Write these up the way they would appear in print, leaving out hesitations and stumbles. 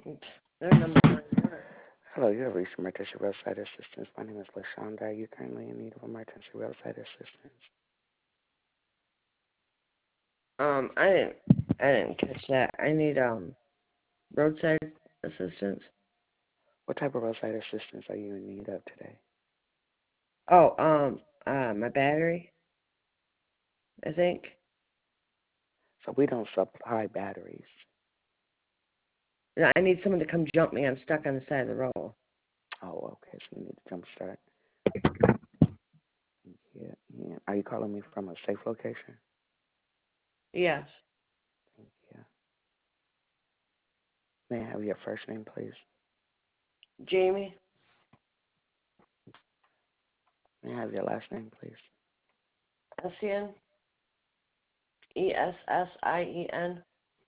Their number doesn't work. Hello, you have reached Emergency Roadside Assistance. My name is LaShonda. Are you currently in need of emergency roadside assistance? I didn't catch that. I need roadside assistance. What type of roadside assistance are you in need of today? Oh, my battery, I think. So we don't supply batteries. I need someone to come jump me. I'm stuck on the side of the road. Oh, okay. So you need to jump start. Yeah. Yeah. Are you calling me from a safe location? Yes. Thank you. May I have your first name, please? Jamie, May I have your last name, please? Sien.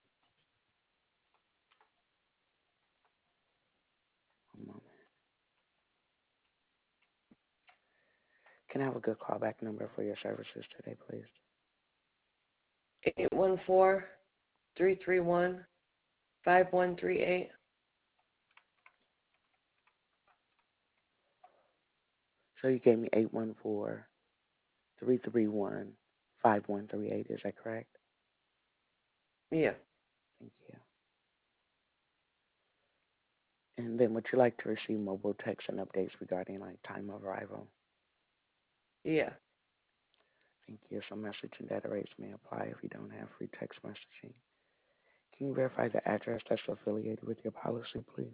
One moment. Can I have a good callback number for your services today, please? 814-331-5138. So you gave me 814-331-5138. Is that correct? Yeah. Thank you. And then would you like to receive mobile text and updates regarding like time of arrival? Yeah. Thank you. Some message and data rates may apply if you don't have free text messaging. Can you verify the address that's affiliated with your policy, please?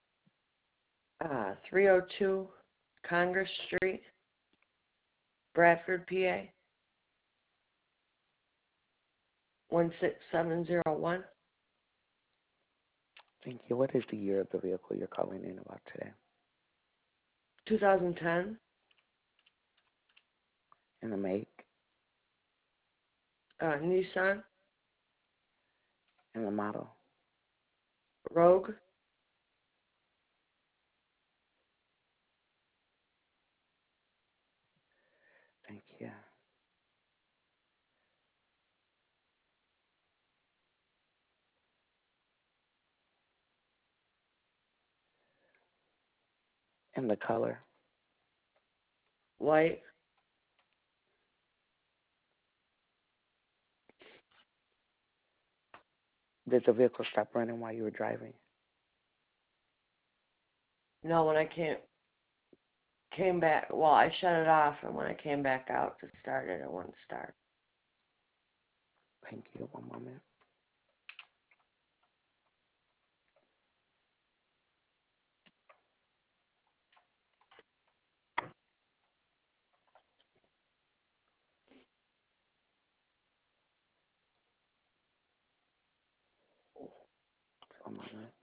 302 Congress Street, Bradford, PA, 16701. Thank you. What is the year of the vehicle you're calling in about today? 2010, And the make Nissan and the model? Rogue. Thank you. And the color? Light. Did the vehicle stop running while you were driving? No, when I came back, well, I shut it off, and when I came back out to start it, it wouldn't start. Thank you. One moment. One moment.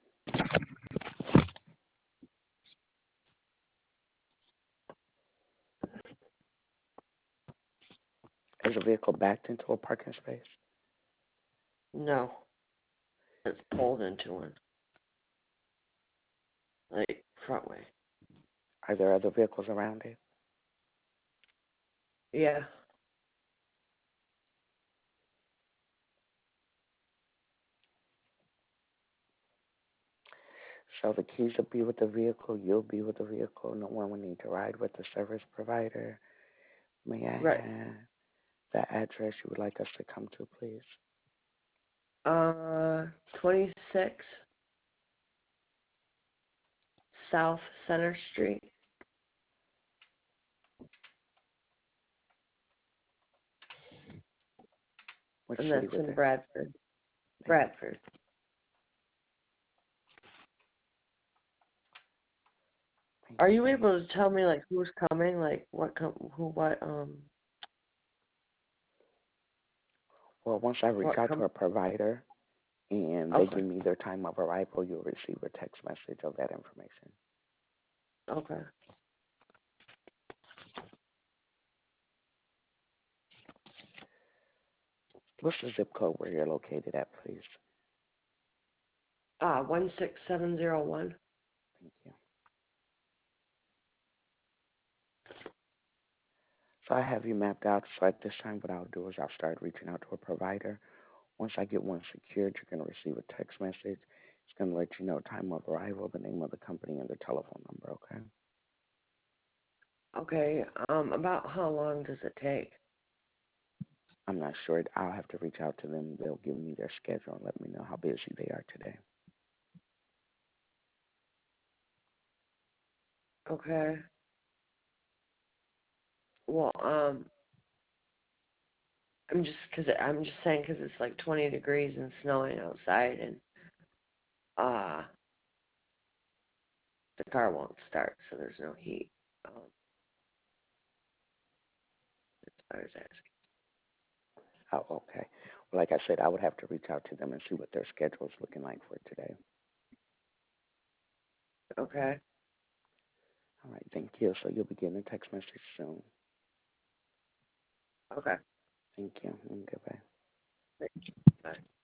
Is the vehicle backed into a parking space? No, it's pulled into one, like front way. Are there other vehicles around it? Yeah. So the keys will be with the vehicle, you'll be with the vehicle, no one will need to ride with the service provider. May I Right. have the address you would like us to come to, please? 26 South Center Street, Which and city that's was in it? Bradford. Thank Bradford. you. Are Thank you you. able to tell me like who's coming, like Well, once I reach what out to com? a provider and they Okay. give me their time of arrival, you'll receive a text message of that information. Okay. What's the zip code where you're located at, please? 16701. Thank you. So I have you mapped out. So at this time, what I'll do is I'll start reaching out to a provider. Once I get one secured, you're going to receive a text message It's going to let you know time of arrival, the name of the company, and the telephone number, okay? Okay. About how long does it take? I'm not sure. I'll have to reach out to them. They'll give me their schedule and let me know how busy they are today. Okay. Well, I'm just saying 'cause it's like 20 degrees and snowing outside, and uh, the car won't start, so there's no heat. That's what I was asking. Oh, okay. Well, like I said, I would have to reach out to them and see what their schedule is looking like for today. Okay. All right, thank you. So you'll be getting a text message soon. Okay. Thank you. And goodbye. Thank you. Bye.